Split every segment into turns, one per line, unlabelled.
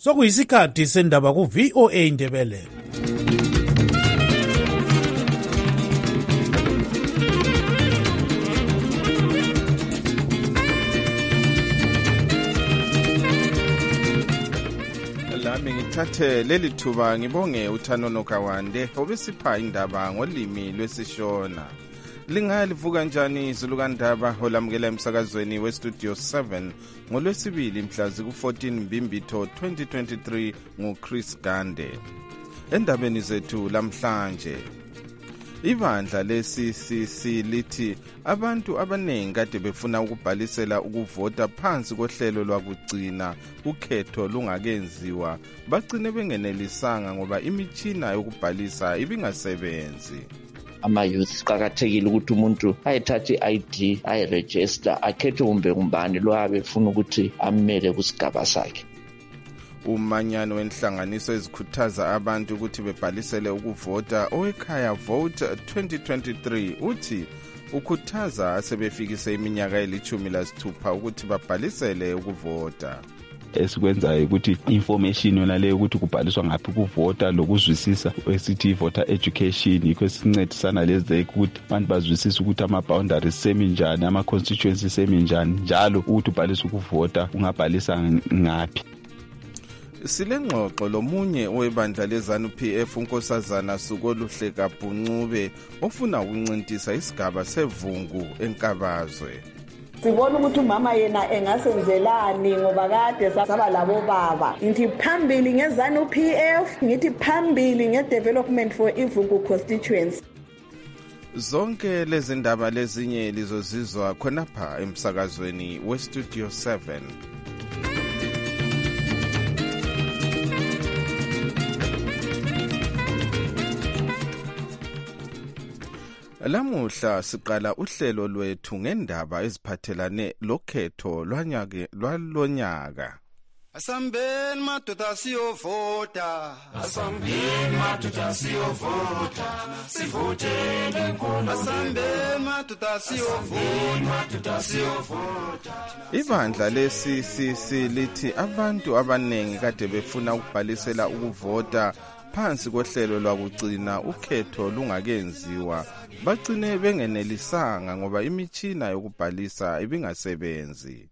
Sokuyisikhathi sendaba ku VOA Indebele.
Lami ngithathe leli thuba ngibonge uThanono Kawande obesipha indaba ngolimi lwesiShona. Lingalivuka kanjani izulu kandaba olamukela emsakazweni weStudio 7 ngolwesibili mhla ziku-14 Mbimbitho 2023 nguChris Gande. Endabeni zethu lamhlanje, ibandla le-CCC lithi abantu abaningi kade befuna ukubhalisela ukuvota phansi kohlelo lwakugcina ukhetho lungakenziwa bagcine bengenelisanga ngoba imitshina yokubhalisa ibingasebenzi.
Ama-youth qakathekile ukuthi umuntu ayethathe i-ID, ayiregister, akhethe kumbe kumbani lo abefuna ukuthi amele kusigaba sakhe.
Umanyano wenhlanganiso ezikhuthaza abantu ukuthi bebhalisele ukuvota owekhaya Vote 2023 uthi ukhuthaza asebefikise iminyaka eli-16 ukuthi babhalisele ukuvota.
Esikwenzayo ukuthi information yona leyo ukuthi kubhaliswa ngaphi ukuvota lokuzwisisa esithi voter education yikho sincedisana lezeke ukuthi abantu bazwisise ukuthi ama-boundaries seminjani, ama-constituencies seminjani, njalo ukuthi ubhalisa ukuvota ungabhalisa ngaphi.
Silengxoxo lomunye owebandla leZANU-PF uNkosazana Sukoluhle Kabhuncube ofuna ukuncintisa isigaba sevungu eNkabazwe.
Sibona ukuthi umama yena engasenzelani ngoba kade saba labo baba. Ngithi phambili ngeZANU-PF, ngithi phambili ngedevelopment for Ivungu constituency.
Zonke lezi ndaba lezinye lizozizwa khonapha emsakazweni weStudio 7. Lamuhla siqala uhlelo lwethu ngendaba eziphathelane lokhetho lwalonyaka.
Asambeni madoda siyovota, asambeni madoda siyovota, sivotele inkulu. Asambeni madoda siyovota.
Ibandla le-CCC lithi abantu abaningi kade befuna ukubhalisela ukuvota phansi kohlelo lwakugcina ukhetho lungakenziwa bagcine bengenelisanga ngoba imitshina yokubhalisa ibingasebenzi.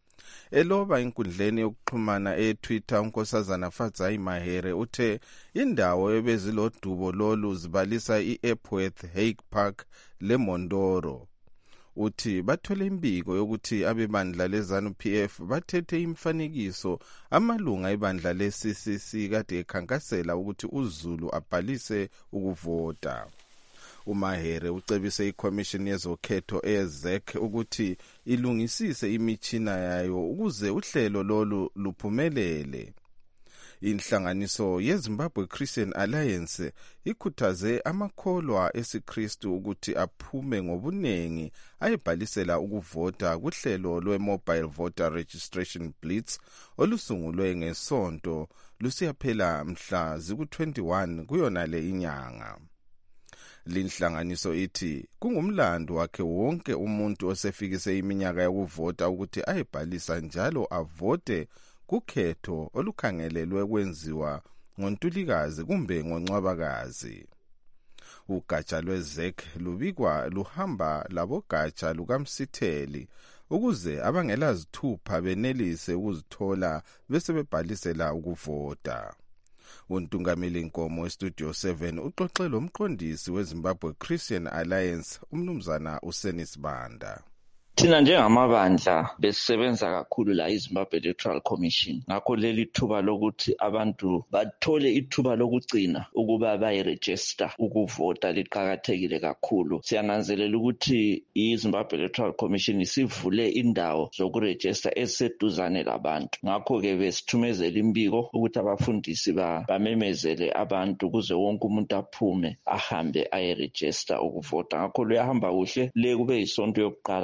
Eloba inkundleni yokuxhumana eTwitter uNkosazana Fadzai Mahere uthe indawo ebezilodubo lolu zibalisa iEpworth, Hague Park leMondoro. Uthi bathole imbiko yokuthi abebandla leZANU-PF bathethe imfanekiso amalunga ebandla le-CCC kade ekhankasela ukuthi uZulu abhalise ukuvota. uMahere ucebise iCommission yezokhetho eZEC ukuthi ilungisise imitshina yayo ukuze uhlelo lolu luphumelele. Inhlanganiso yeZimbabwe Christian Alliance ikhuthaze amakholwa esiKristu ukuthi aphume ngobunengi ayebhalisela ukuvota kuhlelo lwe-Mobile Voter Registration Blitz olusungulwe ngesonto lusiyaphela mhla ziku-21 kuyona le inyanga. Linhlanganiso ithi kungumlando wakhe wonke umuntu osefikise iminyaka yokuvota ukuthi ayebhalisa njalo avote kukhetho olukhangelelwe kwenziwa ngoNtulikazi kumbe ngoNcwabakazi. Ugatsha lweZEC lubikwa luhamba labogatsha lukaMsitheli ukuze abangelazithupha benelise ukuzithola bese bebhalisela ukuvota. Untungameli Nkomo weStudio 7 uxoxe lomqondisi weZimbabwe Christian Alliance umnumzana uSenisibanda.
Thina njengamabandla besisebenza kakhulu la iZimbabwe Electoral Commission. Ngakho leli thuba lokuthi abantu bathole ithuba lokugcina ukuba bayiregister ukuvota liqhakathekile kakhulu. Siyananzelela ukuthi iZimbabwe Electoral Commission isivule indawo zokuregister eseduzane labantu. Ngakho ke besithumezela imbiko ukuthi abafundisi bamemezele abantu kuze wonke umuntu aphume ahambe ayiregister ukuvota. Ngakho luyahamba kuhle le kube isonto yokuqala kumenye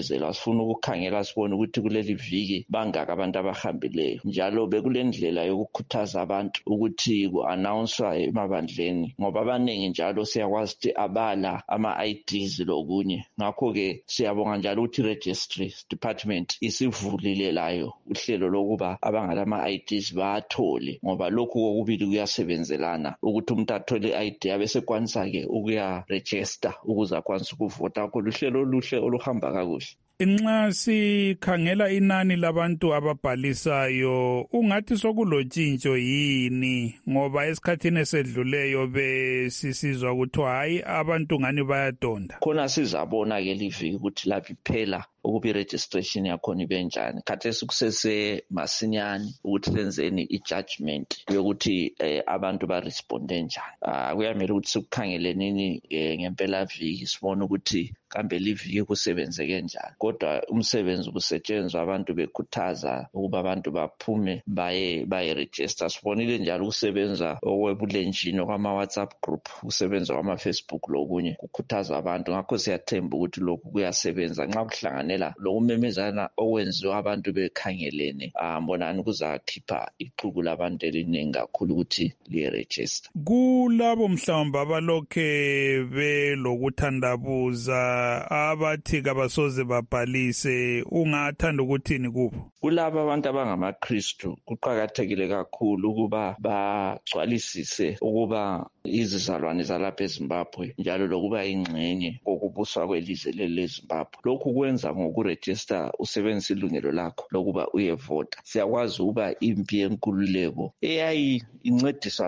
ukumenyezelwa, sifuna ukukhangela sibone ukuthi kuleli viki bangaka abantu abahambileyo. Njalo bekulendlela yokukhuthaza abantu ukuthi ku-announcwa emabandleni, ngoba abaningi njalo siyakwazi ukuthi abala ama-IDs lokunye. Ngakho-ke siyabonga njalo ukuthi i-registry department isivulile layo uhlelo lokuba abangala ama-IDs bathole, ngoba lokhu kokubili kuyasebenzelana ukuthi umuntu athole i-ID abesekwanisa-ke ukuya-register ukuze akwanise ukuvota. Ngakho luhlelo oluhle oluhamba kakuhle.
Nxa sikhangela inani labantu ababhalisayo, ungathi sokulotshintsho yini? Ngoba esikhathini esedluleyo besisizwa kuthiwa hayi abantu ngani bayadonda.
Khona sizabona-ke liviki ukuthi lapho iphela ukuba i-registration yakhona ibe njani. Khathesi kusese masinyane ukuthi senzeni i-judgment yokuthi abantu baresponde njani. Kuyamele ukuthi sikukhangele nini ngempela viki sibone ukuthi kambe liviki kusebenzeke njani. Kodwa umsebenzi ubusetshenzwa abantu bekhuthaza ukuba abantu baphume baye-register. Sibonile njalo ukusebenza okwebulenjini kwama-WhatsApp group, ukusebenza kwama-Facebook lokunye kukhuthaza abantu. Ngakho siyathemba ukuthi lokhu kuyasebenza. Nxa kuhlangane lokumemezana okwenziwa abantu bekhangelene, mbonani kuzakhipha ixuku labantu eliningi kakhulu ukuthi liye-register.
Kulabo mhlawumbe abalokhe belokuthandabuza abathi kabasoze babhalise, ungathanda ukuthini kubo?
Kulabo abantu abangamaKristu kuqakathekile kakhulu ukuba bagcwalisise ukuba izizalwane zalapha eZimbabwe njalo lokuba ingxenye kokubuswa kwelizwe leZimbabwe. Lokhu kwenza ngokuregister usebenzisa ilungelo lakho lokuba uyevota. Siyakwazi ukuba impi yenkululeko incediswa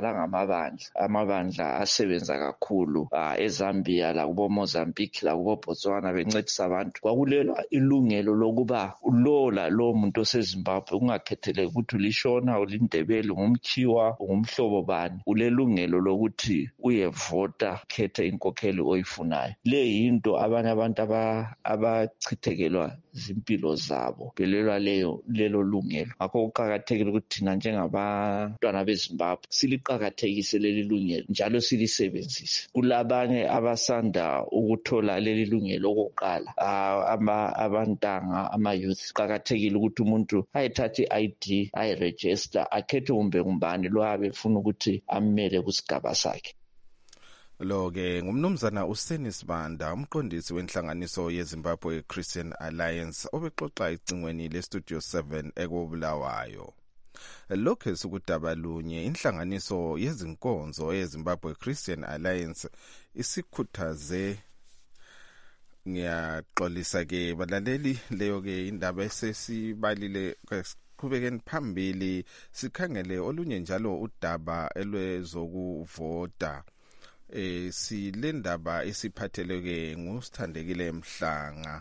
amabandla asebenza kakhulu eZambia lakubo Mozambique lakubo Botswana bencedisa abantu. Kwakulelwa ilungelo lokuba lo muntu oseZimbabwe ungakhetheleki ukuthi ulishona, ulindebele, ungumkhiwa, ungumhlobo bani, ulelungelo lokuthi uyevota, khethe inkokheli oyifunayo. Le yinto abanye abantu abachithekelwa zimpilo zabo belelwa lelo lungelo. Ngakho kuqakathekile ukuthi thina njengabantwana beZimbabwe siliqakathekise leli lungelo njalo silisebenzise. Kulabanye abasanda ukuthola leli lungelo okokuqala, abantanga, ama-youth. Kuqakathekile ukuthi umuntu ayethathe i-ID, ayiregister, akhethe kumbe kumbani lo abefuna ukuthi ammele kusigaba sakhe.
Lo-ke ngumnumzana uSenis Banda, umqondisi wenhlanganiso yeZimbabwe Christian Alliance, obexoxa icingweni leStudio 7 ekobulawayo. Lokhu sikudaba lunye, inhlanganiso yezinkonzo yeZimbabwe Christian Alliance isikhuthaze. Ngiyaxolisa-ke balaleli, leyo-ke indaba esesibalile. Qhubekeni phambili sikhangele olunye njalo udaba elwezokuvota. Silendaba esiphatheleke nguSithandekile Mhlanga.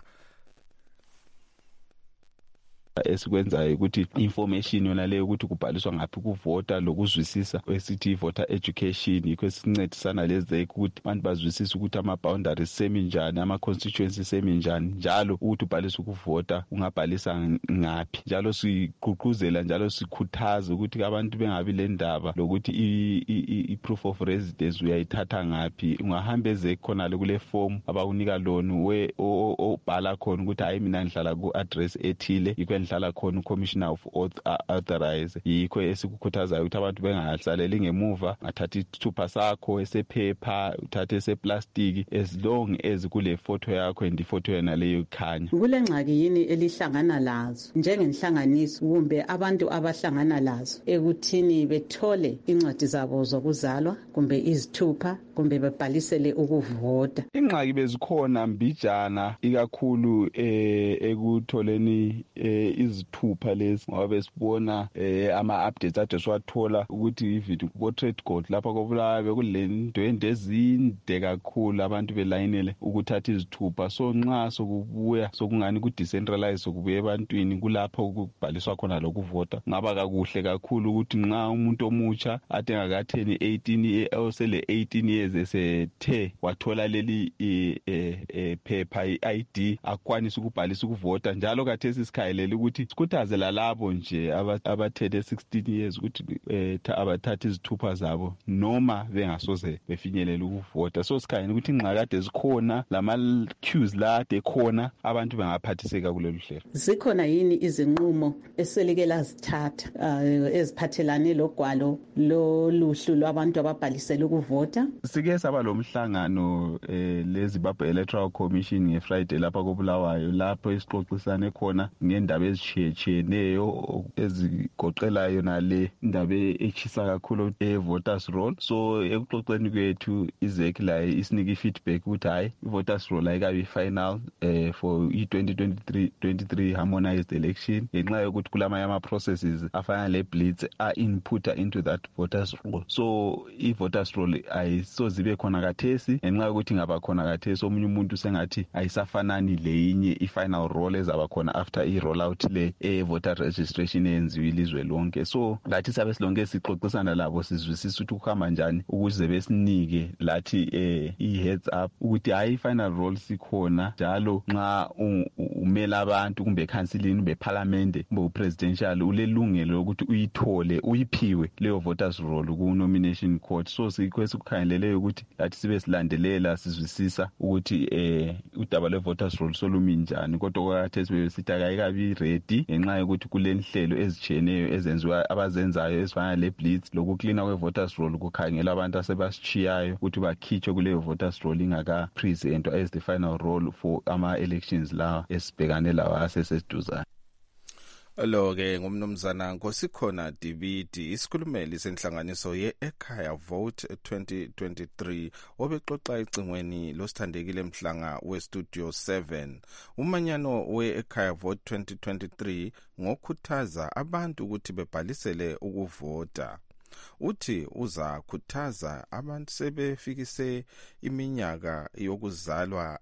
Esikwenzayo ukuthi information yona leyo ukuthi kubhaliswa ngaphi kuvota lokuzwisisa esithi voter education yikho esincedisana lezi ukuthi abantu bazwisise ukuthi ama-boundaries semi njani, ama-constituencies semi njani, njalo ukuthi ubhalisa ukuvota ungabhalisa ngaphi. Njalo sigqugquzela njalo sikhuthaza ukuthi abantu bengabi le ndaba lokuthi i-proof of residence uyayithatha ngaphi. Ungahamba eze khona kule form abawunika lona obhala khona ukuthi hayi mina ngihlala ku-address ethile, yikho ngihlala khona uCommissioner of Authorize. Yikho esikukhuthazayo ukuthi abantu bengahlaleli ngemuva, ngathatha isithupha sakho esephepha, uthathe eseplastiki, as long as kule photo yakho and ifoto yona leyo ikhanya.
Kule ngxaki yini elihlangana lazo njengenhlanganiso kumbe abantu abahlangana lazo ekuthini bethole incwadi zabo zokuzalwa kumbe izithupha kumbe bebhalisele ukuvota?
Ingxaki bezikhona mbijana ikakhulu ekutholeni izithupha lezi, ngoba besibona ama-updates ade siwathola ukuthi even ku-trade court lapha kobulawayo bekulento ezinde kakhulu abantu belayinele ukuthatha izithupha. So nxa sokubuya sokungani ku-decentralize sokubuya ebantwini kulapho ukubhaliswa khona lokuvota, ngaba kakuhle kakhulu ukuthi nxa umuntu omutsha ade ngakatheni 18 osele 18 years years esethe wathola leli phepha i-ID akwanisa ukubhalisa ukuvota. Njalo kathesi sikhayelela ukuthi sikhuthaze lalabo nje abathethe 16 years ukuthi abathatha izithupha zabo noma bengasoze befinyelele ukuvota. So sikhayela ukuthi ingxakade zikhona lama queues lade khona abantu bengaphathiseka kulolu hlelo.
Zikhona yini izinqumo eselike lazithatha eziphathelane logwalo loluhlu lwabantu ababhalisela ukuvota?
Sike saba lomhlangano leZimbabwe Electoral Commission ngeFriday lapha koBulawayo, lapho isixoxisane khona ngendaba ezitshiyeneyo ezigoqelayo nale indaba echisa kakhulu voters roll. So ekuxoxeni kwethu iZEC la isinika feedback ukuthi hayi voters roll ayikabi final for i-2023 harmonized election ngenxa yokuthi kulamanye ama processes afana le blitz are inputter into that voters roll. So i-voters roll ayisozibe khona kathesi ngenxa yokuthi ngaba khona kathesi omunye umuntu sengathi ayisafanani leyinye i-final roll ezaba khona after i-rollout le voter registration eyenziwe ilizwe lonke. So lathi sabe silonke sixoxisana labo sizwisisa ukuthi kuhamba njani ukuze besinike lathi i-heads up ukuthi hayi i-final roll sikhona njalo nxa umela abantu kumbe councilini kumbe parliament kumbe presidential ulelungelo ukuthi uyithole uyiphiwe leyo voters roll ku nomination court. So sikukhangelele ukuthi lathi sibe silandelela sizwisisa ukuthi udaba le voters roll solumi njani, kodwa kwakhathesi besithi akayikabi ready ngenxa yokuthi kulenhlelo ezitshiyeneyo ezenziwa abazenzayo ezifana le blitz lokucleana kwe voters roll kukhangela abantu asebashiyayo ukuthi bakhitshwe kuleyo voters roll ingaka presentwa as the final roll for ama elections la esibhekane lawo aseseduzane.
Lo-ke ngumnumzana Nkosikhona Dibidi, isikhulumeli senhlanganiso ye-Ekhaya Vote 2023 obexoxa ecingweni losithandekile Mhlanga we-Studio 7. Umanyano we-Ekhaya Vote 2023 ngokukhuthaza abantu ukuthi bebhalisele ukuvota. Uthi uzakhuthaza abantu sebefikise iminyaka yokuzalwa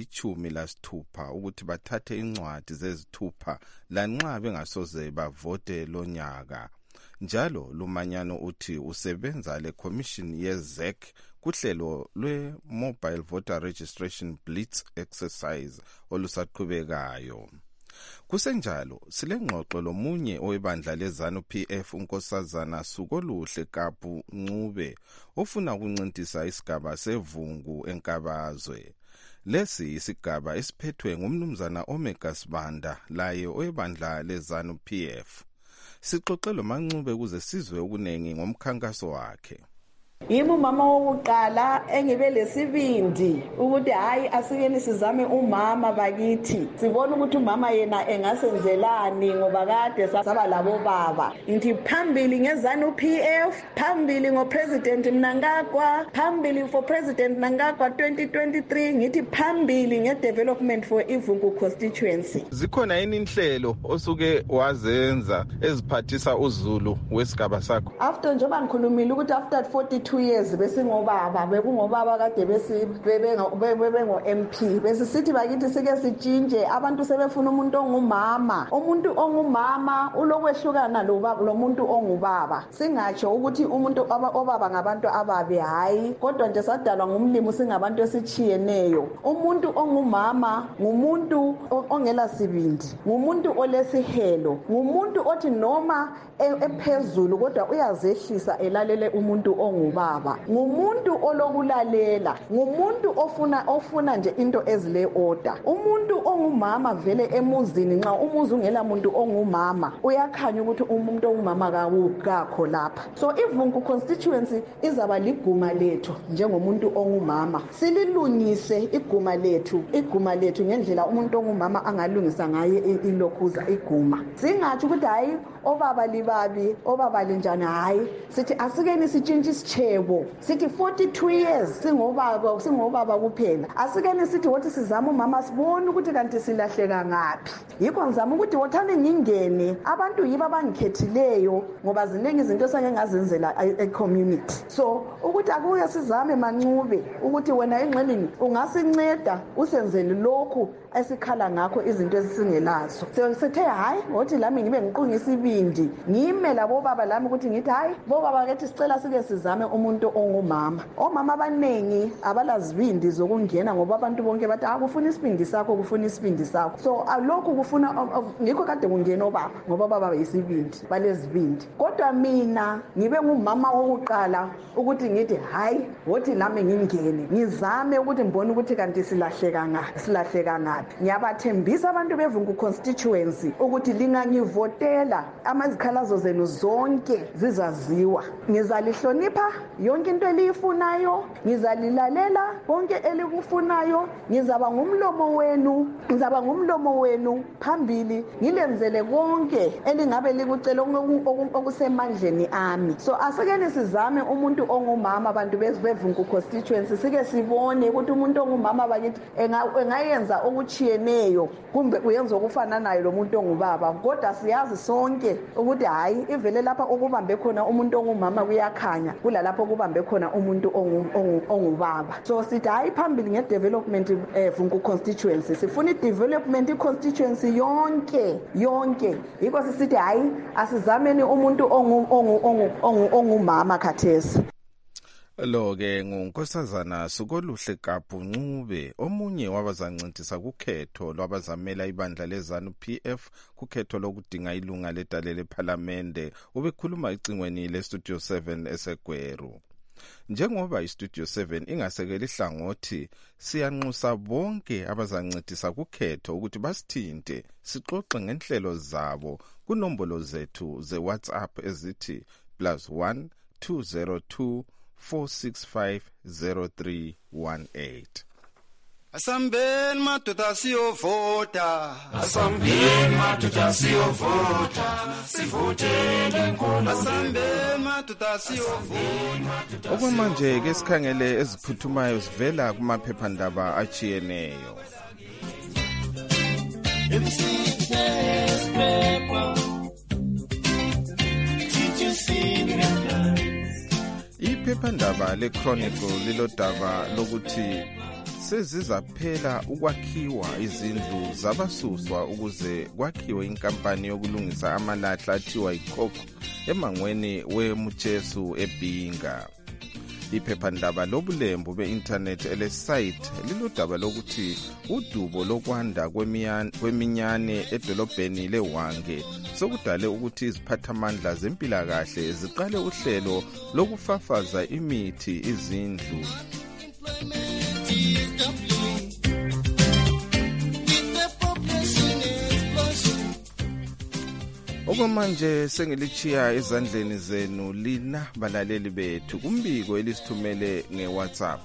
eli-16 ukuthi bathathe incwadi zezithupha lanxa bengasoze bavote lonyaka. Njalo lumanyano uthi usebenza le commission yeZEC kuhlelo lwe-Mobile Voter Registration Blitz Exercise olusaqhubekayo. Kusenjalo silengxoxo lomunye owebandla leZANU PF uNkosazana Sukoluhle Kapu Ncube ofuna ukuncintisa isigaba sevungu enkabazwe. Lesi isigaba esiphethwe ngumnumzana Omega Sibanda laye owebandla leZANU PF. Sixoxelo maNcube kuze sizwe okunengi ngomkhankaso wakhe.
Yimi umama wokuqala engibe lesibindi ukuthi hayi asikeni sizame umama bakithi sibona ukuthi umama yena engasenzelani ngoba kade saba labo baba. Ngithi phambili ngeZANU PF, phambili ngopresident Mnangagwa, phambili for president Mnangagwa 2023, ngithi phambili ngedevelopment for Ivungu constituency.
Zikhona yini inhlelo osuke wazenza eziphathisa uZulu wesigaba sakho?
After njoba ngikhulumile ukuthi after 42 years besingobaba bekungobaba kade bebengo MP besisithi bakithi sike sitshintshe abantu sebefuna umuntu ongumama ulokwehlukana lo muntu ongubaba. Singatsho ukuthi umuntu obaba ngabantu ababi hayi, kodwa nje sadalwa ngumlimo singabantu esichiyeneyo. Umuntu ongumama ngumuntu ongela sibindi, ngumuntu olesihelo, ngumuntu othi noma ephezulu kodwa uyazehlisa elalele umuntu ongubaba, ngumuntu olokulalela, ngumuntu ofuna nje into ezile order. Umuntu ongumama vele emuzini nxa umuzi ungela muntu ongumama uyakhanya ukuthi umuntu ongumama kakho lapha. So Ivungu constituency izaba liguma lethu njengomuntu ongumama, sililungise iguma lethu ngendlela umuntu ongumama angalungisa ngaye ilokhuza iguma. Singathi ukuthi hayi obaba libabi obaba linjani, hayi sithi asikeni sitshintshe isichebo, sithi 42 years singobaba kuphela. Asikeni sithi wothi sizama umama sibone ukuthi kanti silahleka ngaphi. Yikho ngizama ukuthi wothani ngingene, abantu yiba abangikhethileyo ngoba ziningi izinto esake ngazenzela e-community. So ukuthi akuye sizame maNcube ukuthi wena engxelini ungasinceda usenzele lokhu esikhala ngakho izinto ezisingelazo. Sithe hayi ngothi lami ngibe ngiqungisa ibindi ngime labo baba lami ukuthi ngithi hayi bo baba kethi sicela sike sizame umuntu ongumama. Omama abanengi abalazibindi zokungena ngoba abantu bonke bathi akufuna isibindi sakho, kufuna isibindi sakho. So lokhu kufuna ngikho kade kungena obaba ngoba baba yisibindi balezibindi. Kodwa mina ngibe ngumama wokuqala ukuthi ngithi hayi wothi lami ngingene ngizame ukuthi ngibone ukuthi kanti silahleka ngaphi. Ngiyabathembisa abantu beVungu constituency ukuthi lingangivotela amazikhalazo zenu zonke zizaziwa. Ngizalihlonipha yonke into eliyifunayo, ngizalilalela konke elikufunayo, ngizaba ngumlomo wenu phambili, ngilenzele konke elingabe likucela okusemandleni ami. So asikeni sizame umuntu ongumama abantu beVungu constituency sike sibone ukuthi umuntu ongumama bakithi engayenza okuchiyeneyo kumbe uyenza okufananayo lo muntu ongubaba. Kodwa siyazi sonke ukuthi hayi ivele lapha okubambe khona umuntu ongumama kuyakhanya kulalapho okubambe khona umuntu ongubaba. So sithi hayi phambili ngedevelopment Vungu constituency sifuna idevelopment constituency yonke. Yiko sisithi hayi asizameni umuntu ongumama khathesi.
Lo ke ngunkosazana Sukoluhle Kapu Ncube, omunye wabazancintisa kukhetho lwabazamela ibandla leZANU PF kukhetho lokudinga ilunga ledale leParlamente. Ubekhuluma icingweni leStudio 7 eseGweru. Njengoba iStudio 7 ingasekela ihlangothi, siyanxusa bonke abazancintisa kukhetho ukuthi basithinte sixoxe ngenhlelo zabo kunombolo zethu zeWhatsApp ezithi +1 202 4650318.
Asambeni madoda siyovota, sivotele inkulu. Asambeni madoda siyovota.
Okwamanje ke sikhangele eziphuthumayo zivela kumaphephandaba achiyeneyo. Iphephandaba leChronicle lilodaba lokuthi sezizaphela ukwakhiwa izindlu zabasuswa ukuze kwakhiwe inkampani yokulungisa amalahla athiwa iCoke emangweni weMuchesu eBinga. Iphephandaba lobulembu be-internet elesite lilodaba lokuthi udubo lokwanda kweminyane edolobheni leHwange sokudale ukuthi iziphathamandla zempilakahle ziqale uhlelo lokufafaza imithi izindlu. Okwamanje sengilichiya ezandleni zenu lina balaleli bethu kumbiko elisithumele ngeWhatsApp.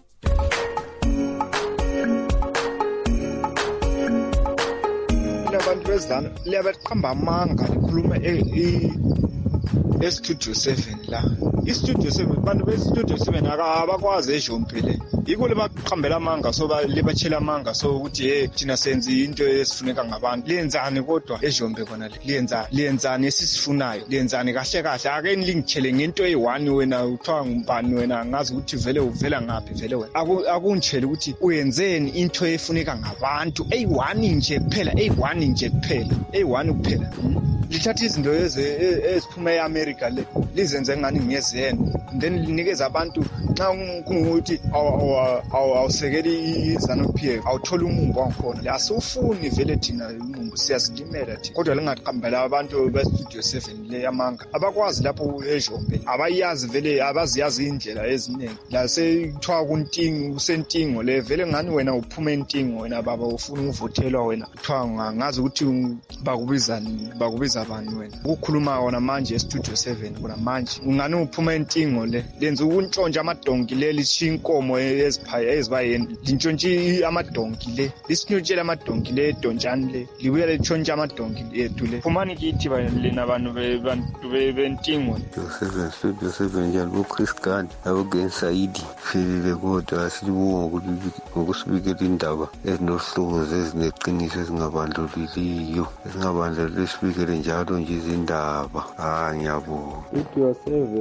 Abantu bezana liyabaqamba amanga likhuluma eStudio 7 la. iStudio 7 abantu beStudio 7 abakwazi eJompele. Yiko lebaqhambela amanga so libachela amanga so ukuthi thina senzi into esifuneka ngabantu. Lenzani kodwa eJombe khona liyenzani esisifunayo. Liyenzani kahle kahle ake nilingitshele ngento eyi1 wena uthiwa ngubani wena ngazi ukuthi vele uvela ngaphi vele wena. Akungitshele ukuthi uyenzeni into efuneka ngabantu eyi1 nje kuphela eyi1 kuphela. Lithatha izinto eziphuma eAmerica lizenze ngani ngiyezena then linikeza abantu xa kungukuthi awusekeli iZANU PF awuthola umumbu wangikhona asufuni vele thina umumbu siyazilimela thina kodwa lingaqambela abantu beStudio 7 le yamanga abakwazi lapho eJombe abayazi vele abaziyazi indlela eziningi la sekuthiwa kuntingo usentingo le vele ngani wena uphuma entingo wena baba ufuna ukuvothelwa wena kuthiwa ngazi ukuthi bakubiza abantu wena ukukhuluma wona manje eStudio 7 kuna manje ungani uphuma entingo le lenza ukuntshontsha amadonki le lishinkomo ezibayeni lintshontshe amadonki le lisinutshela amadonki le dontshani le libuya litshontsha amadonki ethu le phumani kithi lena abantu bentingo
Studio 7 njalo uChris Gand awugensaidi filile kodwa silibonga ngokusibikela indaba ezinohlobo ezineqiniso ezingabandlululiyo esibikele njalo nje izindaba. Ngiyabonga.
Studio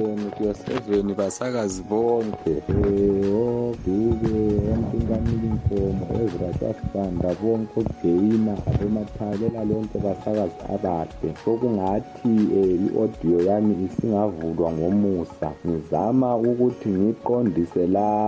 7 basakazi bonke. Oduke, Ontingamili Mfomo, Ezra Sasifanda, bonke uJeina, abomathalela lonke basakazi abahle. Sokungathi i-audio yami isingavulwa ngomusa. Ngizama ukuthi ngiqondise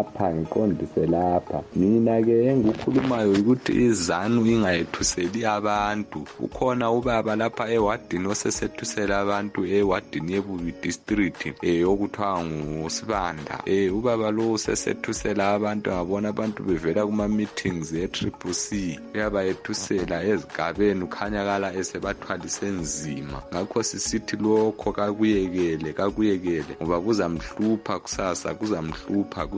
lapha. Mina-ke engikukhulumayo ukuthi izanu ingayethuseli abantu. Ukhona ubaba lapha ewadini osesethusela abantu ewadini yeBubi district okuthiwa nguSibanda. Ubaba lo usesethusela abantu, ngabona abantu bevela kuma meetings e-CCC uyabayethusela ezigabeni, ukhanyakala esebathwalise nzima. Ngakho sisithi lokho kakuyekele ngoba kuzamhlupha kusasa, kuzamhlupha.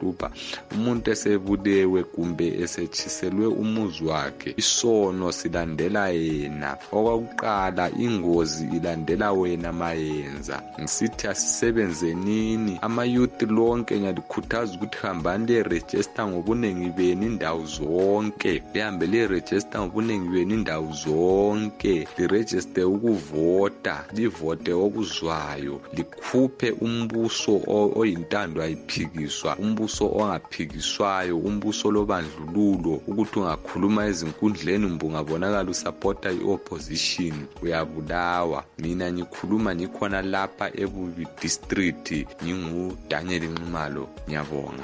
Umuntu esebulewe kumbe esetshiselwe umuzi wakhe, isono silandela yena. Okwakuqala ingozi ilandela wena mayenza. Ngisithi asisebenzenini ama-youth lonke, ngiyalikhuthaza ukuthi hambani le-register ngobunengi benu indawo zonke. Lihambe le-register ngobunengi benu indawo zonke. Liregister ukuvota, livote okuzwayo, likhuphe umbuso oyintando ayiphikiswa, umbuso ongaphikiswayo, umbuso lobandlululo. Ukuthi ungakhuluma ezinkundleni mbu ungabonakala usupporta i-opposition uyabulawa. Mina ngikhuluma ngikhona lapha eBubi district, nginguDaniel Nxumalo. Ngiyabonga.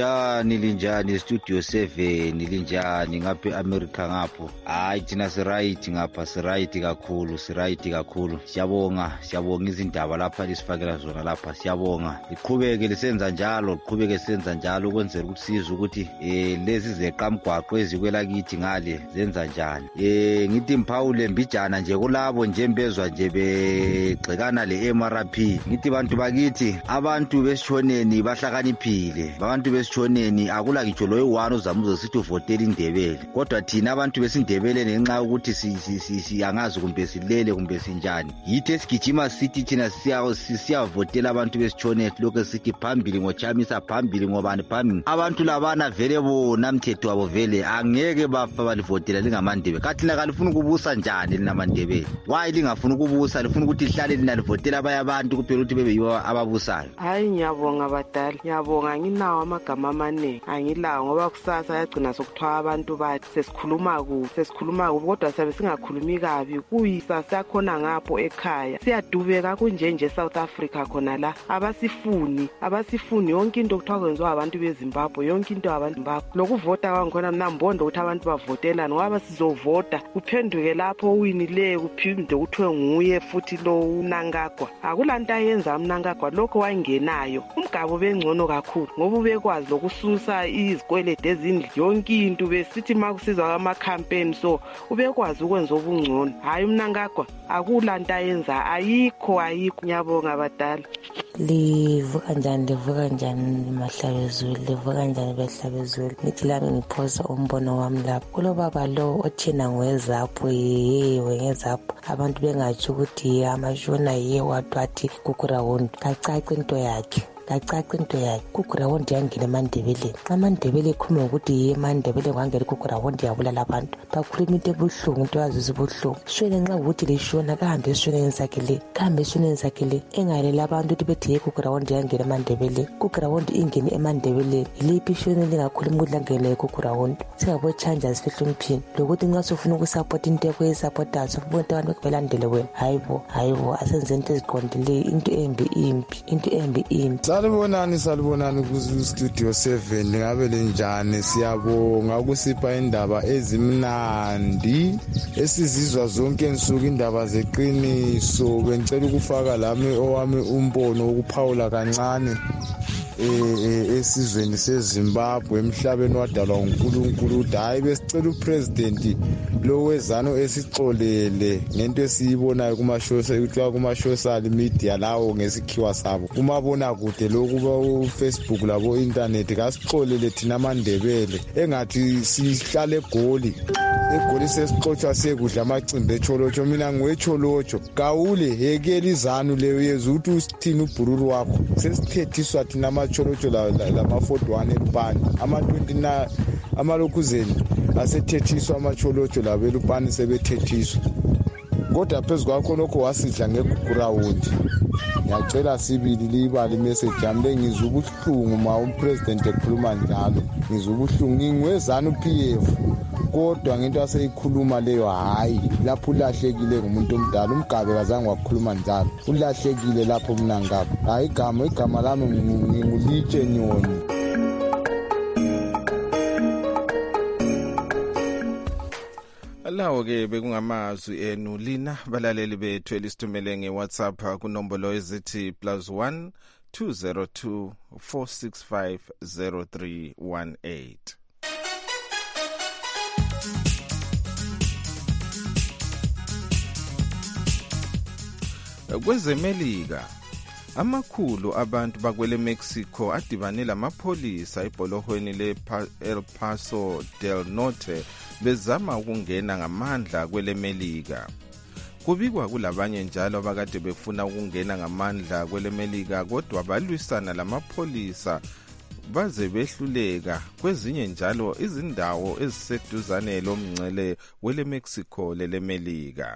Linjani Studio 7, linjani ngapha America ngapho? Hayi thina siright ngapha, siright kakhulu. Siyabonga izindaba lapha lisifakela zona lapha. Siyabonga. Liqhubeke lisenza njalo ukwenzela ukuthi sizwe ukuthi lezi zeqamgwaqo ezikwela kithi ngale zenza njani. Ngithi Mphawule Mbijana nje kulabo nje mbezwa nje begxekana le-MRP. Ngithi bantu bakithi, abantu besishoneni bahlakaniphile. Abantu besishoneni akula ngitsho lo yi-1 uzamuzo sithi uvotela iNdebele. Kodwa thina abantu besindebele ngenxa yokuthi siyangazi kumbe silele kumbe sinjani. Yithi esigijima sithi thina siyavotela abantu besishoneni, lokho sithi phambili ngochamisa, phambili ngobani phambili. Abantu labana vele bona mthetho wabo vele angeke bafa balivotela lingamandebele. Kathi lina kalifuna ukubusa njani linamandebele? Why lingafuna ukubusa? Lifuna ukuthi lihlale linalivotela abanye abantu kuphela ukuthi bebe yibo ababusayo? Hayi ngiyabonga badala. Ngiyabonga, nginawo amagama amaningi. Angilawo ngoba kusasa yagcina sokuthiwa abantu bathi sesikhuluma kodwa sabe singakhulumi kabi. Kuyisa sakhona ngapho ekhaya. Siyadubeka kunjenje South Africa khona la. Abasifuni yonke into okuthiwa kwenziwa abantu beZimbabwe, yonke into abantu Zimbabwe. Lokuvota kwangikhona mina mbondo ukuthi abantu bavotelani ngoba sizovota kuphenduke lapho uwinileyo kuphinde kuthiwe nguye futhi lo uNangagwa. Akulanto ayenza uNangagwa lokho wayengenayo. Umgabo bengcono kakhulu ngoba ubekwazi lokususa izikwelede ezindlu, yonke into besithi makusizwa ama campaign, so ubekwazi ukwenza obungcono. Hayi uNangagwa akulanto ayenza, ayikho. Ngiyabonga badala. Livuka njani Mahlabezulu, livuka njani Behlabezulu? Ngithi lami ngiphosa umbono wami lapho kulo baba lo othina ngezapho ngezapho, abantu bengatsho ukuthi amashona wathi kukurawundi. Kacaca into yakhe kukurawundi yangena eMandebeleni. AmaNdebele ekhuluma ukuthi eMandebele kwangela kukurawundi yabulala abantu. Bakhuluma into ebuhlungu, into yazisa ubuhlungu. Shwele nxa ukuthi lishona kahambe esishoneni sakhe le engalela abantu ukuthi bethi kukurawundi yangena eMandebeleni. Kukurawundi ingene eMandebeleni. Yiliphi ishoni lingakhuluma ukuthi langene kukurawundi? Singabotshanja sifihle umphini lokuthi nxa sifuna ukusapota into ekuyisapothayo sifuna abantu belandele wena. Hayibo asenze into eziqondileyo, into embi. Salibonani ku-Studio 7, ngabe linjani? Siyabonga ukusipha indaba ezimnandi esizizwa zonke nsuku, indaba zeqiniso. Bengicela ukufaka owami umbono wokuphawula kancane esizweni seZimbabwe, emhlabeni wadalwa uNkulunkulu. Ukuthi hayi besicela upresident lo wezano esixolele ngento esiyibonayo kuma-social media lawo ngesikhiwa sabo, kumabona kude lokuba uFacebook labo internet. Kasixolele thina amaNdebele, engathi sihlale eGoli sesixotshwa sekudla amacimbi echolotsho. Mina ngiwecholotsho kawule yekela izanu leyo yeza ukuthi usithini ubhururu wakho. Sesithethiswa thina amacholotsho lama-41 eLupane, ama-29 amalokhuzeni asethethiswa, amacholotsho labo eLupane sebethethiswa.
kodwa phezu kwakho nokho wasidla ngegugurawundi. Ngiyacela sibili libali message yami lengizwa ubuhlungu ma upresident ekhuluma njalo. Ngizwa ubuhlungu ngingwezana uPF. Kodwa ngento aseyikhuluma leyo hayi lapho ulahlekile ngumuntu omdala. Umgabe kazange wakhuluma njalo. Ulahlekile lapho mina ngabe. Hayi igama lami ngingulitshe Nyoni.
Lawo ke bekungamazwi enu lina balaleli bethu elisithumele ngeWhatsApp kunombolo ezithi +1 202 465 0318. Kwezemelika amakhulu abantu bakwele Mexico adibane lamapholisa ebholohweni le El Paso del Norte bezama ukungena ngamandla kwele Melika. Kubikwa kulabanye njalo abakade befuna ukungena ngamandla kwele Melika kodwa balwisana lamapholisa baze behluleka. Kwezinye njalo izindawo eziseduzane lomngcele wele Mexico lele Melika.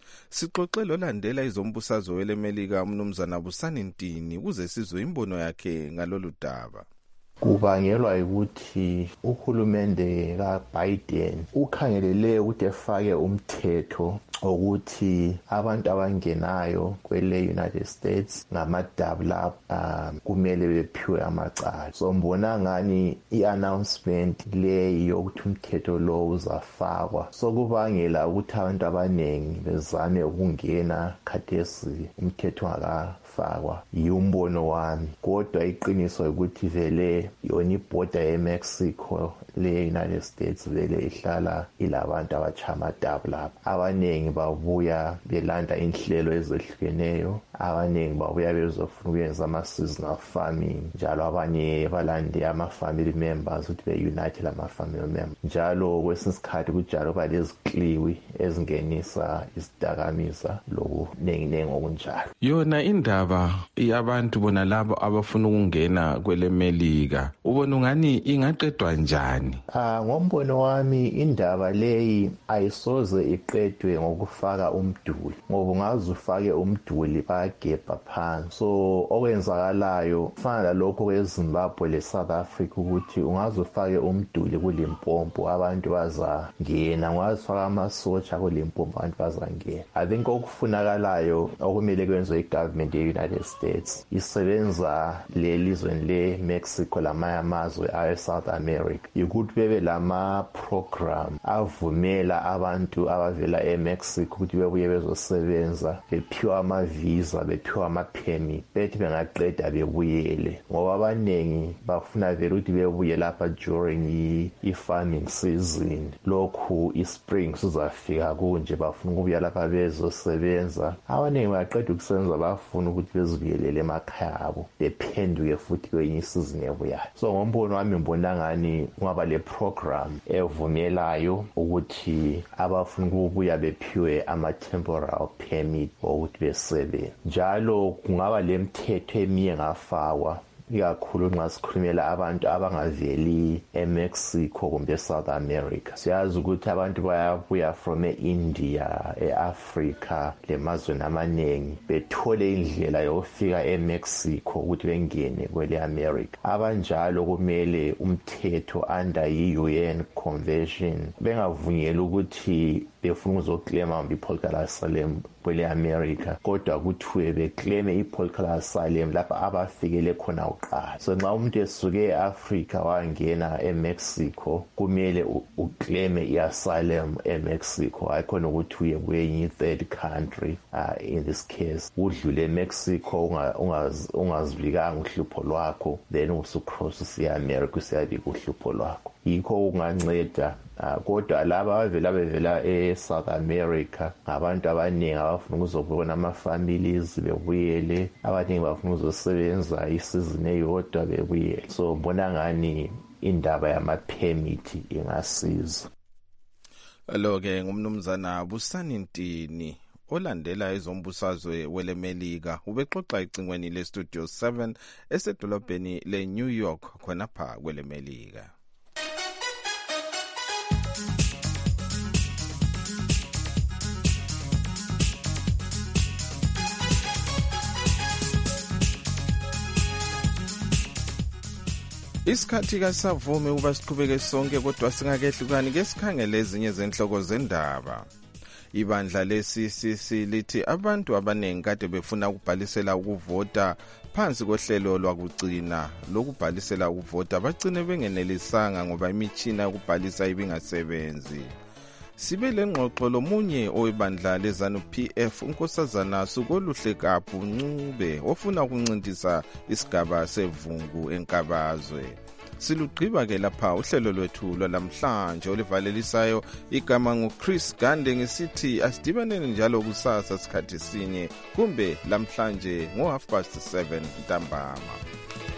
Sixoxe lolandela izombusazwe wele Melika umnumzana Busani Ntini ukuze sizwe imbono yakhe ngalolu daba.
Kubangelwa ukuthi uhulumende kaBiden ukhangelele ukuthi efake umthetho ukuthi abantu abangenayo kwele United States ngama-double kumele bephiwe amacala. So mbona ngani i-announcement leyi yokuthi umthetho lo uzafakwa. So kubangela ukuthi abantu abaningi bezame ukungena khathesi umthetho ungakafakwa. Yumbono wami kodwa iqiniso ukuthi vele yona ibhoda yeMexico le-United States vele ihlala ilabantu abachama double abaningi babuya belanda inhlelo ezehlukeneyo. Abaningi babuya bezofuna ukwenza ama-seasonal farming njalo abanye balande ama-family members ukuthi be-unite lama-family members njalo kwesinye isikhathi kujalo kuba lezikliwi ezingenisa isidakamizwa lokunenginengi okunjalo.
Yona indaba yabantu bona labo abafuna ukungena kwele Melika ubona ungani ingaqedwa njani?
Ngombono wami indaba leyi ayisoze iqedwe ngokufaka umduli ngoba ungaze ufake umduli bagebha phansi. So okwenzakalayo kufana lalokho kweZimbabwe leSouth Africa ukuthi ungaze ufake umduli kuLimpopo abantu bazangena, ungaze ufake amasotsha kuLimpopo abantu bazangena. I think okufunakalayo okumele kwenziwe igovernment ye-United States isebenza lelizweni le-Mexico lamanye amazwe awe-South America ukuthi bebe lama-program avumela abantu abavela eMexico ukuthi bebuye bezosebenza bephiwa ama-visa bephiwa ama-permit bethi bengaqeda bebuyele ngoba abaningi bafuna vele ukuthi bebuye lapha during i-farming season. Lokhu i-spring sizafika kunje bafuna ukubuya lapha bezosebenza. Abaningi baqeda ukusebenza bafuna ukuthi bezibuyelele emakhaya abo bephenduke futhi kwenye isizini ebuyayo. So ngombono wami ngibona ngani kungaba le program evumelayo ukuthi abafuna ukubuya bephiwe ama-temporal permit ukuthi besebenze. Njalo kungaba le mthetho eminye ngafakwa ikakhulu nxa sikhulumela abantu abangaveli eMexico kumbe eSouth America. Siyazi ukuthi abantu bayabuya from eIndia, eAfrica lemazweni amanengi bethole indlela yokufika eMexico ukuthi bengene kwele America. Abanjalo kumele umthetho under i-UN Convention bengavunyeli ukuthi befuna ukuzoklema i-political asylum kwele America kodwa kuthiwe bekleme i-political asylum lapha abafikele khona uqala. So nxa umuntu esuke e-Africa wangena eMexico kumele ukleme i-asylum eMexico ayikhona ukuthi uye kwenye third country in this case udlule eMexico ungazibikanga uhlupho lwakho then usucross usiya eAmerica usiyabika uhlupho lwakho. Yikho kunganceda kodwa laba bevela eSouth America ngabantu abaningi abafuna ukuzobona ama-families bebuyele, abaningi bafuna ukuzosebenza isizini eyodwa bebuyele. So mbona ngani indaba yama-permit ingasiza.
Lo-ke ngumnumzana Busani Ntini olandela izombusazwe wele Melika ubexoxa icingweni le-Studio 7 esedolobheni le-New York khonapha kwele Melika. Isikhathi kasavumi uba siqhubeke sonke kodwa singakehlukani ke sikhangele ezinye zenhloko zendaba. Ibandla le-CCC lithi abantu abaningi kade befuna ukubhalisela ukuvota phansi kohlelo lwakugcina lokubhalisela ukuvota bagcine bengenelisanga ngoba imitshina yokubhalisa ibingasebenzi. Sibe lengxoxo lomunye owebandla leZANU-PF unkosazana Sukoluhle Kapu Ncube ofuna ukuncintisa isigaba sevungu enkabazwe. Silugqiba ke lapha uhlelo lwethu lwalamhlanje olivalelisayo igama nguChris Gande ngisithi asidibaneni njalo kusasa sikhathi sinye kumbe lamhlanje ngo 7:30 ntambama.